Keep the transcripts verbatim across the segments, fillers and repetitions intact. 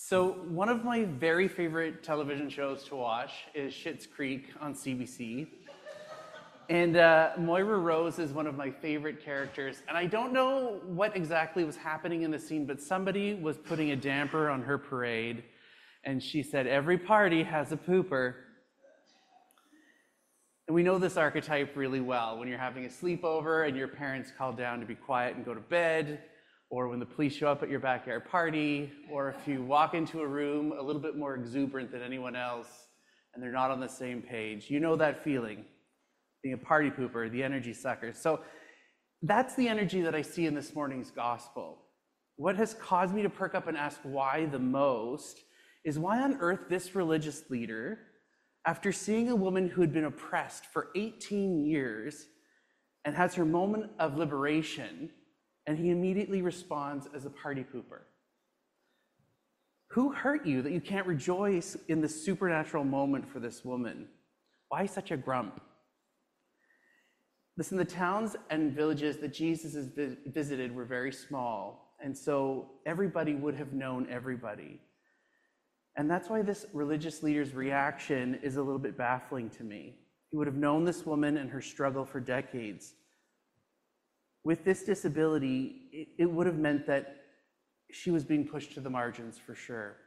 So one of my very favorite television shows to watch is Schitt's Creek on C B C. And uh, Moira Rose is one of my favorite characters. And I don't know what exactly was happening in the scene, but somebody was putting a damper on her parade. And she said, every party has a pooper. And we know this archetype really well. When you're having a sleepover and your parents call down to be quiet and go to bed, or when the police show up at your backyard party, or if you walk into a room a little bit more exuberant than anyone else and they're not on the same page. You know that feeling, being a party pooper, the energy sucker. So that's the energy that I see in this morning's gospel. What has caused me to perk up and ask why the most is why on earth this religious leader, after seeing a woman who had been oppressed for eighteen years and has her moment of liberation, and he immediately responds as a party pooper. Who hurt you that you can't rejoice in the supernatural moment for this woman? Why such a grump? Listen, the towns and villages that Jesus has visited were very small, and so everybody would have known everybody. And that's why this religious leader's reaction is a little bit baffling to me. He would have known this woman and her struggle for decades. With this disability, it, it would have meant that she was being pushed to the margins for sure.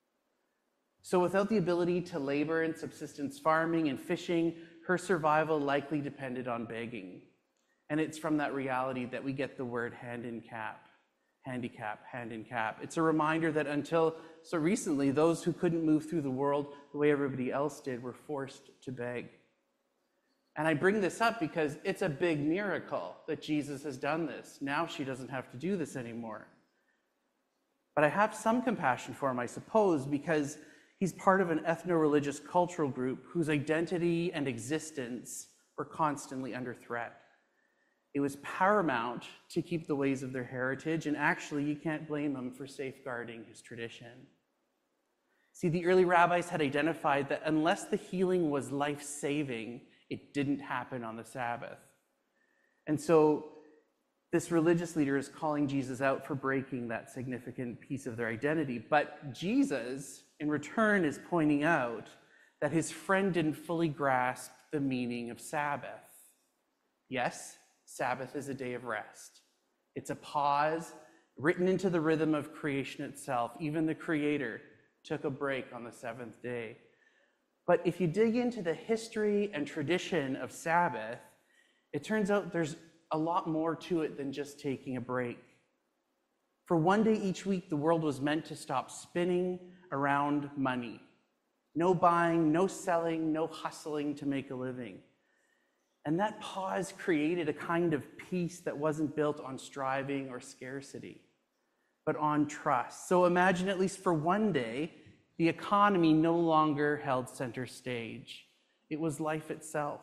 So without the ability to labor in subsistence farming and fishing, her survival likely depended on begging. And it's from that reality that we get the word hand in cap, handicap, hand in cap. It's a reminder that until so recently, those who couldn't move through the world the way everybody else did were forced to beg. And I bring this up because it's a big miracle that Jesus has done this. Now she doesn't have to do this anymore. But I have some compassion for him, I suppose, because he's part of an ethno-religious cultural group whose identity and existence were constantly under threat. It was paramount to keep the ways of their heritage, and actually you can't blame him for safeguarding his tradition. See, the early rabbis had identified that unless the healing was life-saving, it didn't happen on the Sabbath. And so this religious leader is calling Jesus out for breaking that significant piece of their identity. But Jesus, in return, is pointing out that his friend didn't fully grasp the meaning of Sabbath. Yes, Sabbath is a day of rest. It's a pause written into the rhythm of creation itself. Even the Creator took a break on the seventh day. But if you dig into the history and tradition of Sabbath, it turns out there's a lot more to it than just taking a break. For one day each week, the world was meant to stop spinning around money. No buying, no selling, no hustling to make a living. And that pause created a kind of peace that wasn't built on striving or scarcity, but on trust. So imagine, at least for one day, the economy no longer held center stage. It was life itself.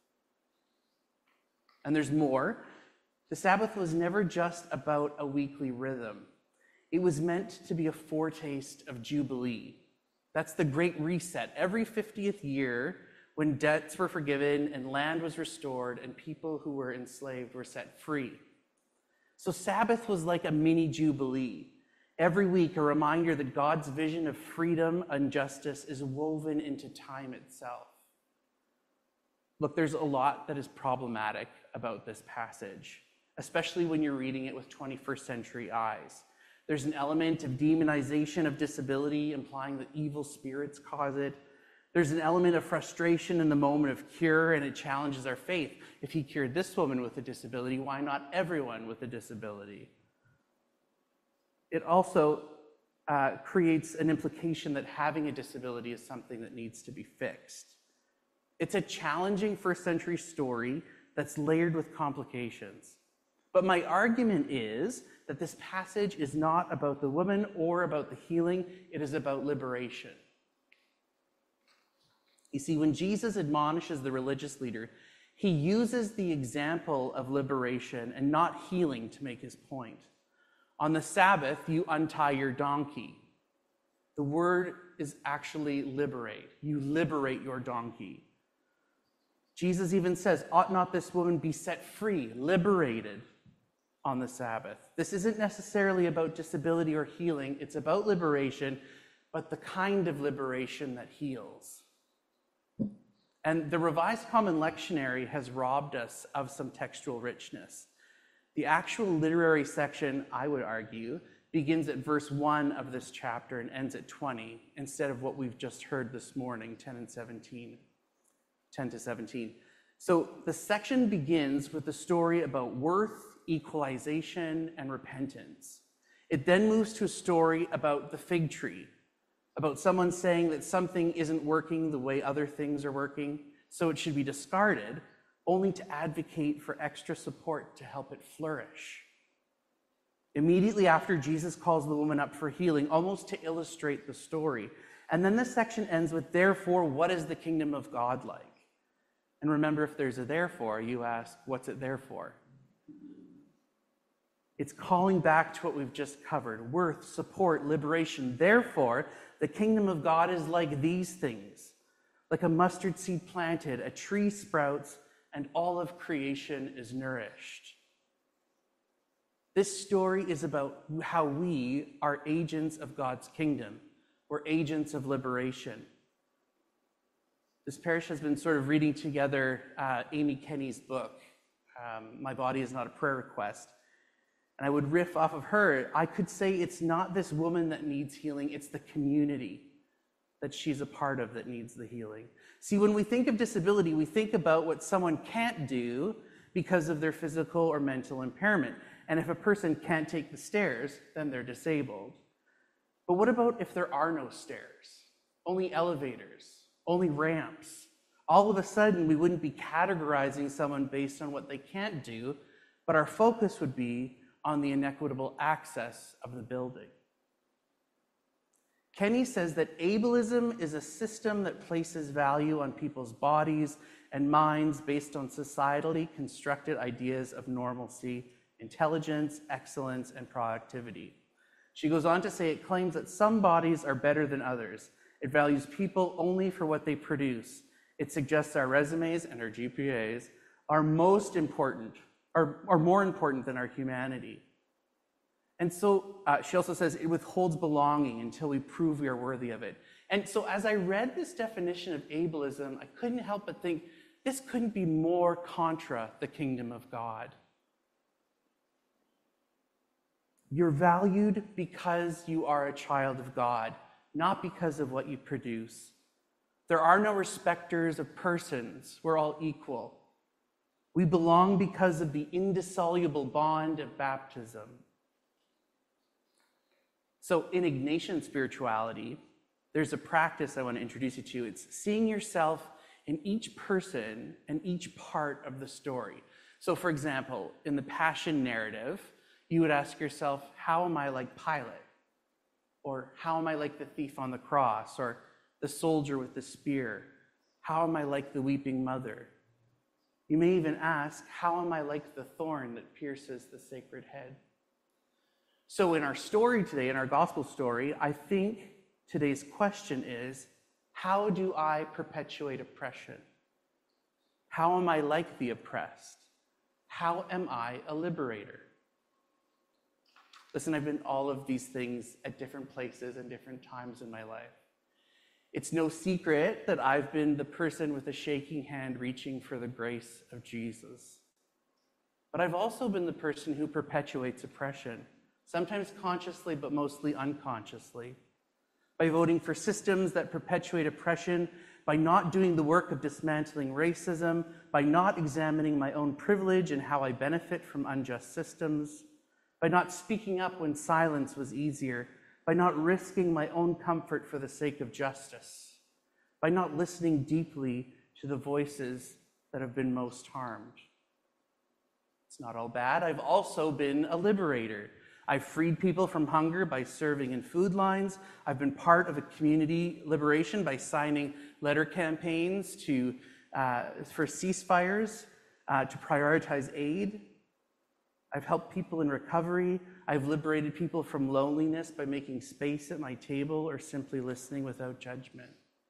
And there's more. The Sabbath was never just about a weekly rhythm. It was meant to be a foretaste of Jubilee. That's the great reset. Every fiftieth year, when debts were forgiven and land was restored and people who were enslaved were set free. So Sabbath was like a mini Jubilee. Every week, a reminder that God's vision of freedom and justice is woven into time itself. Look, there's a lot that is problematic about this passage, especially when you're reading it with twenty-first century eyes. There's an element of demonization of disability, implying that evil spirits cause it. There's an element of frustration in the moment of cure, and it challenges our faith. If he cured this woman with a disability, why not everyone with a disability? It also uh, creates an implication that having a disability is something that needs to be fixed. It's a challenging first century story that's layered with complications. But my argument is that this passage is not about the woman or about the healing, it is about liberation. You see, when Jesus admonishes the religious leader, he uses the example of liberation and not healing to make his point. On the Sabbath, you untie your donkey. The word is actually liberate. You liberate your donkey. Jesus even says, ought not this woman be set free, liberated on the Sabbath? This isn't necessarily about disability or healing. It's about liberation, but the kind of liberation that heals. And the Revised Common Lectionary has robbed us of some textual richness. The actual literary section, I would argue, begins at verse one of this chapter and ends at twenty, instead of what we've just heard this morning, ten and seventeen, ten to seventeen. So the section begins with a story about worth, equalization, and repentance. It then moves to a story about the fig tree, about someone saying that something isn't working the way other things are working, so it should be discarded, only to advocate for extra support to help it flourish. Immediately after, Jesus calls the woman up for healing, almost to illustrate the story. And then the section ends with, therefore, what is the kingdom of God like? And remember, if there's a therefore, you ask, what's it there for? It's calling back to what we've just covered: worth, support, liberation. Therefore, the kingdom of God is like these things. Like a mustard seed planted, a tree sprouts, and all of creation is nourished. This story is about how we are agents of God's kingdom. We're agents of liberation. This parish has been sort of reading together uh, Amy Kenny's book, um, My Body is Not a Prayer Request. And I would riff off of her. I could say it's not this woman that needs healing, it's the community that she's a part of that needs the healing. See, when we think of disability, we think about what someone can't do because of their physical or mental impairment. And if a person can't take the stairs, then they're disabled. But what about if there are no stairs, only elevators, only ramps? All of a sudden, we wouldn't be categorizing someone based on what they can't do, but our focus would be on the inequitable access of the building. Kenny says that ableism is a system that places value on people's bodies and minds based on societally constructed ideas of normalcy, intelligence, excellence, and productivity. She goes on to say it claims that some bodies are better than others. It values people only for what they produce. It suggests our resumes and our G P As are most important, are, are more important than our humanity. And so uh, she also says it withholds belonging until we prove we are worthy of it. And so as I read this definition of ableism, I couldn't help but think, this couldn't be more contra the kingdom of God. You're valued because you are a child of God, not because of what you produce. There are no respecters of persons. We're all equal. We belong because of the indissoluble bond of baptism. So in Ignatian spirituality, there's a practice I want to introduce you to. It's seeing yourself in each person and each part of the story. So for example, in the Passion narrative, you would ask yourself, how am I like Pilate? Or how am I like the thief on the cross? Or the soldier with the spear? How am I like the weeping mother? You may even ask, how am I like the thorn that pierces the sacred head? So in our story today, in our gospel story, I think today's question is, how do I perpetuate oppression? How am I like the oppressed? How am I a liberator? Listen, I've been all of these things at different places and different times in my life. It's no secret that I've been the person with a shaking hand reaching for the grace of Jesus. But I've also been the person who perpetuates oppression, sometimes consciously, but mostly unconsciously, by voting for systems that perpetuate oppression, by not doing the work of dismantling racism, by not examining my own privilege and how I benefit from unjust systems, by not speaking up when silence was easier, by not risking my own comfort for the sake of justice, by not listening deeply to the voices that have been most harmed. It's not all bad. I've also been a liberator. I've freed people from hunger by serving in food lines. I've been part of a community liberation by signing letter campaigns to, uh, for ceasefires, uh, to prioritize aid. I've helped people in recovery. I've liberated people from loneliness by making space at my table or simply listening without judgment.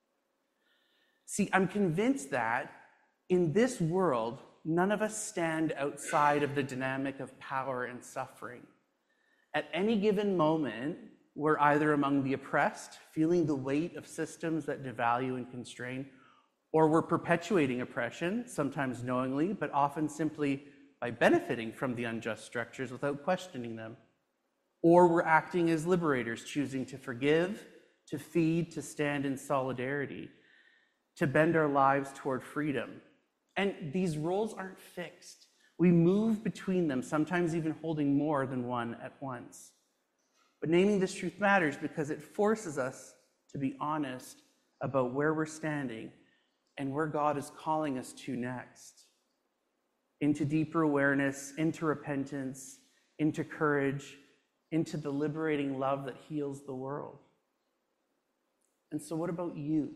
See, I'm convinced that in this world, none of us stand outside of the dynamic of power and suffering. At any given moment, we're either among the oppressed, feeling the weight of systems that devalue and constrain, or we're perpetuating oppression, sometimes knowingly, but often simply by benefiting from the unjust structures without questioning them. Or we're acting as liberators, choosing to forgive, to feed, to stand in solidarity, to bend our lives toward freedom. And these roles aren't fixed. We move between them, sometimes even holding more than one at once. But naming this truth matters because it forces us to be honest about where we're standing and where God is calling us to next. Into deeper awareness, into repentance, into courage, into the liberating love that heals the world. And so what about you?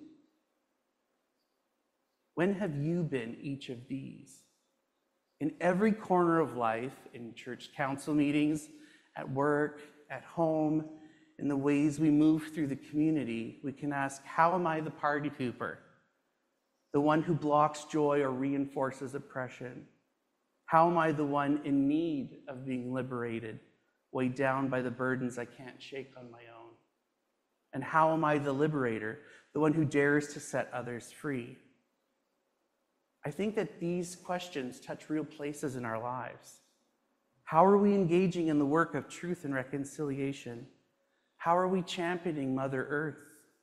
When have you been each of these? In every corner of life, in church council meetings, at work, at home, in the ways we move through the community, we can ask, how am I the party pooper? The one who blocks joy or reinforces oppression? How am I the one in need of being liberated, weighed down by the burdens I can't shake on my own? And how am I the liberator, the one who dares to set others free? I think that these questions touch real places in our lives. How are we engaging in the work of truth and reconciliation? How are we championing Mother Earth?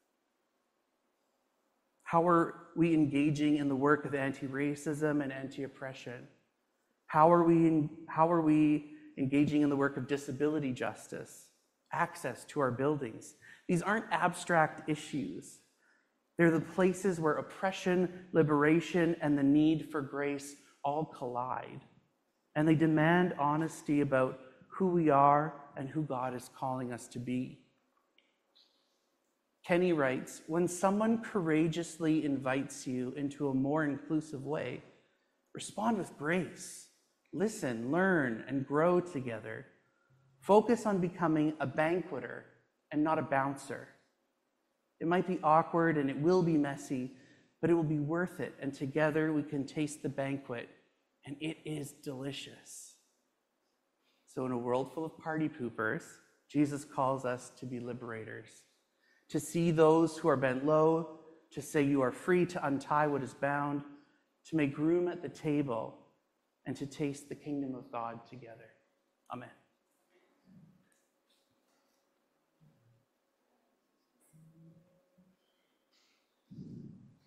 How are we engaging in the work of anti-racism and anti-oppression? How are we in, how are we engaging in the work of disability justice, access to our buildings? These aren't abstract issues. They're the places where oppression, liberation, and the need for grace all collide. And they demand honesty about who we are and who God is calling us to be. Kenny writes, when someone courageously invites you into a more inclusive way, respond with grace. Listen, learn, and grow together. Focus on becoming a banqueter and not a bouncer. It might be awkward and it will be messy, but it will be worth it. And together we can taste the banquet, and it is delicious. So in a world full of party poopers, Jesus calls us to be liberators, to see those who are bent low, to say you are free to untie what is bound, to make room at the table, and to taste the kingdom of God together. Amen.